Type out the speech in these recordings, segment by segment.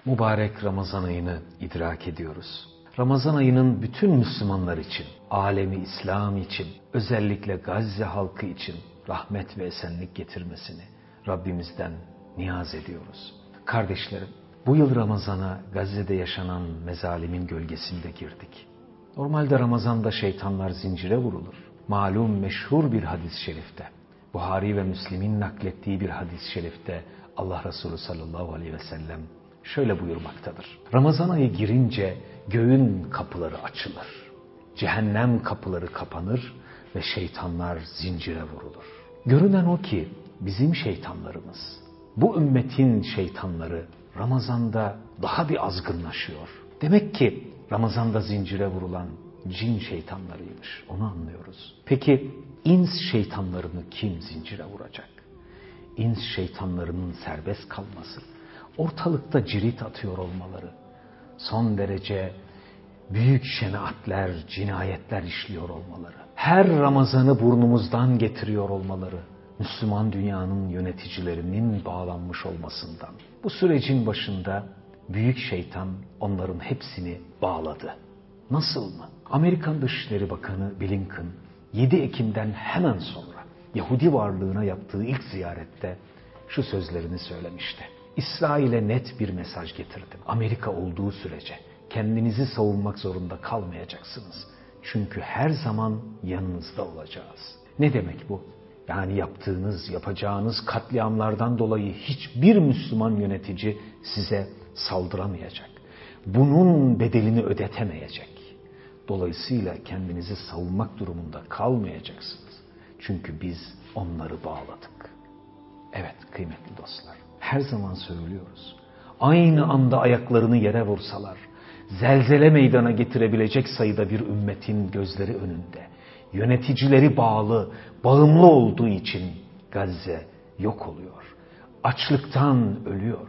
Mübarek Ramazan ayını idrak ediyoruz. Ramazan ayının bütün Müslümanlar için, alemi İslam için, özellikle Gazze halkı için rahmet ve esenlik getirmesini Rabbimizden niyaz ediyoruz. Kardeşlerim, bu yıl Ramazan'a Gazze'de yaşanan mezalimin gölgesinde girdik. Normalde Ramazan'da şeytanlar zincire vurulur. Malum meşhur bir hadis-i şerifte, Buhari ve Müslim'in naklettiği bir hadis-i şerifte Allah Resulü sallallahu aleyhi ve sellem şöyle buyurmaktadır. Ramazan ayı girince göğün kapıları açılır. Cehennem kapıları kapanır ve şeytanlar zincire vurulur. Görünen o ki bizim şeytanlarımız, bu ümmetin şeytanları Ramazan'da daha bir azgınlaşıyor. Demek ki Ramazan'da zincire vurulan cin şeytanlarıymış. Onu anlıyoruz. Peki ins şeytanlarını kim zincire vuracak? İns şeytanlarının serbest kalması, ortalıkta cirit atıyor olmaları, son derece büyük şenaatler, cinayetler işliyor olmaları, her Ramazan'ı burnumuzdan getiriyor olmaları, Müslüman dünyanın yöneticilerinin bağlanmış olmasından. Bu sürecin başında büyük şeytan onların hepsini bağladı. Nasıl mı? Amerikan Dışişleri Bakanı Blinken 7 Ekim'den hemen sonra Yahudi varlığına yaptığı ilk ziyarette şu sözlerini söylemişti. İsrail'e net bir mesaj getirdim. Amerika olduğu sürece kendinizi savunmak zorunda kalmayacaksınız. Çünkü her zaman yanınızda olacağız. Ne demek bu? Yani yapacağınız katliamlardan dolayı hiçbir Müslüman yönetici size saldıramayacak. Bunun bedelini ödetemeyecek. Dolayısıyla kendinizi savunmak durumunda kalmayacaksınız. Çünkü biz onları bağladık. Evet kıymetli dostlar, her zaman söylüyoruz. Aynı anda ayaklarını yere vursalar, zelzele meydana getirebilecek sayıda bir ümmetin gözleri önünde, yöneticileri bağımlı olduğu için Gazze yok oluyor. Açlıktan ölüyor.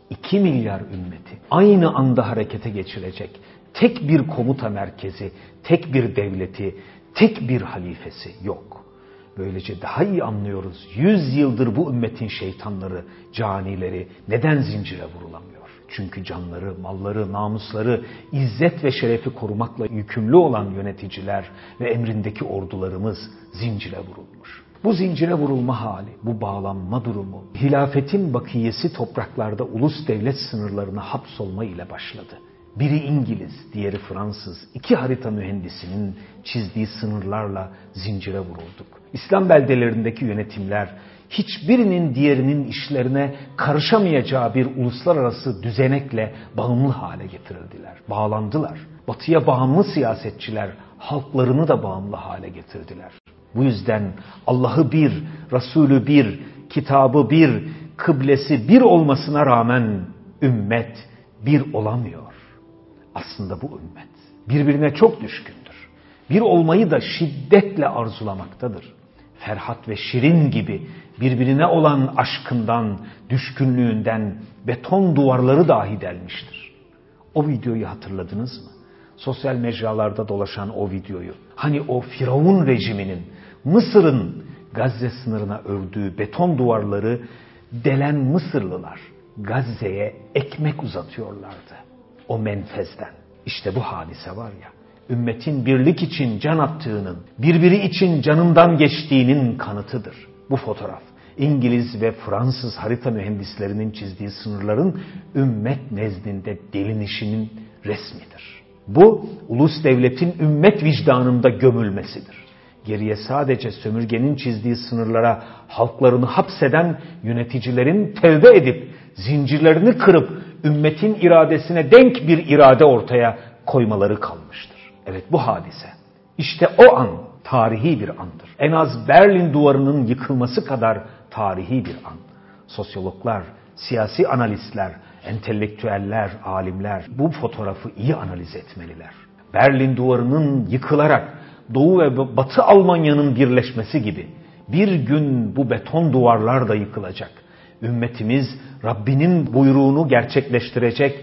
2 milyar ümmeti aynı anda harekete geçirecek tek bir komuta merkezi, tek bir devleti, tek bir halifesi yok. Böylece daha iyi anlıyoruz. 100 yıldır bu ümmetin şeytanları, canileri neden zincire vurulamıyor? Çünkü canları, malları, namusları, izzet ve şerefi korumakla yükümlü olan yöneticiler ve emrindeki ordularımız zincire vurulmuş. Bu zincire vurulma hali, bu bağlanma durumu, hilafetin bakiyesi topraklarda ulus devlet sınırlarına hapsolma ile başladı. Biri İngiliz, diğeri Fransız, 2 harita mühendisinin çizdiği sınırlarla zincire vurulduk. İslam beldelerindeki yönetimler hiçbirinin diğerinin işlerine karışamayacağı bir uluslararası düzenekle bağımlı hale getirildiler, bağlandılar. Batıya bağımlı siyasetçiler halklarını da bağımlı hale getirdiler. Bu yüzden Allah'ı bir, Resulü bir, kitabı bir, kıblesi bir olmasına rağmen ümmet bir olamıyor. Aslında bu ümmet birbirine çok düşkündür. Bir olmayı da şiddetle arzulamaktadır. Ferhat ve Şirin gibi birbirine olan aşkından, düşkünlüğünden beton duvarları dahi delmiştir. O videoyu hatırladınız mı? Sosyal mecralarda dolaşan o videoyu. Hani o Firavun rejiminin Mısır'ın Gazze sınırına ördüğü beton duvarları delen Mısırlılar Gazze'ye ekmek uzatıyorlardı. O menfezden. İşte bu hadise var ya, ümmetin birlik için can attığının, birbiri için canından geçtiğinin kanıtıdır. Bu fotoğraf, İngiliz ve Fransız harita mühendislerinin çizdiği sınırların ümmet nezdinde delinişinin resmidir. Bu, ulus devletin ümmet vicdanında gömülmesidir. Geriye sadece sömürgenin çizdiği sınırlara halklarını hapseden yöneticilerin tevbe edip zincirlerini kırıp ümmetin iradesine denk bir irade ortaya koymaları kalmıştır. Evet bu hadise. İşte o an tarihi bir andır. En az Berlin Duvarı'nın yıkılması kadar tarihi bir an. Sosyologlar, siyasi analistler, entelektüeller, alimler bu fotoğrafı iyi analiz etmeliler. Berlin Duvarı'nın yıkılarak Doğu ve Batı Almanya'nın birleşmesi gibi bir gün bu beton duvarlar da yıkılacak. Ümmetimiz Rabbinin buyruğunu gerçekleştirecek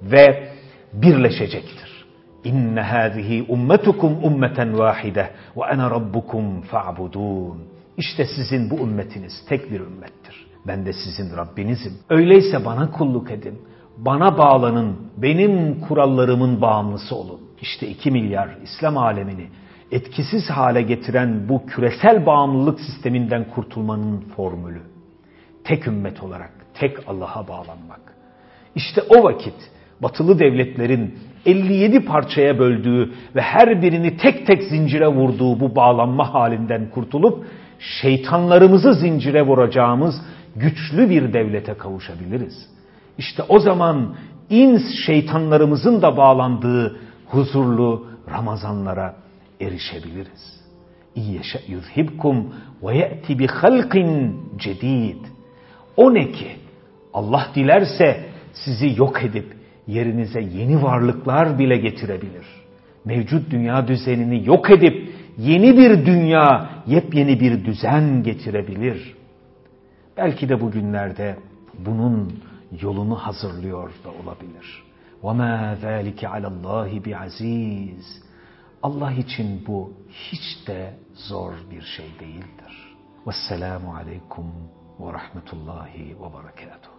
ve birleşecektir. İnne hâzihi ummetukum ummeten vâhide ve ene rabbukum fa'budûn. İşte sizin bu ümmetiniz tek bir ümmettir. Ben de sizin Rabbinizim. Öyleyse bana kulluk edin. Bana bağlanın, benim kurallarımın bağımlısı olun. İşte 2 milyar İslam alemini etkisiz hale getiren bu küresel bağımlılık sisteminden kurtulmanın formülü. Tek ümmet olarak, tek Allah'a bağlanmak. İşte o vakit batılı devletlerin 57 parçaya böldüğü ve her birini tek tek zincire vurduğu bu bağlanma halinden kurtulup şeytanlarımızı zincire vuracağımız güçlü bir devlete kavuşabiliriz. İşte o zaman ins şeytanlarımızın da bağlandığı huzurlu Ramazanlara erişebiliriz. İyyeşe yuzhibkum ve ye'ti bi halqin cedid. O ne ki? Allah dilerse sizi yok edip yerinize yeni varlıklar bile getirebilir. Mevcut dünya düzenini yok edip yeni bir dünya, yepyeni bir düzen getirebilir. Belki de bugünlerde bunun yolunu hazırlıyor da olabilir. وَمَا ذَٰلِكَ عَلَى اللّٰهِ بِعَز۪يزٍ. Allah için bu hiç de zor bir şey değildir. Vesselamu aleyküm ve rahmetullahi ve berekatuhu.